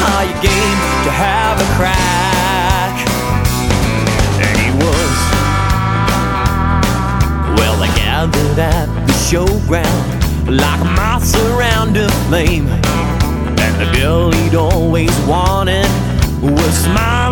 Are you game to have a crack? And he was. Well, they gathered at the showground like moths around a flame, and the girl he'd always wanted was smiling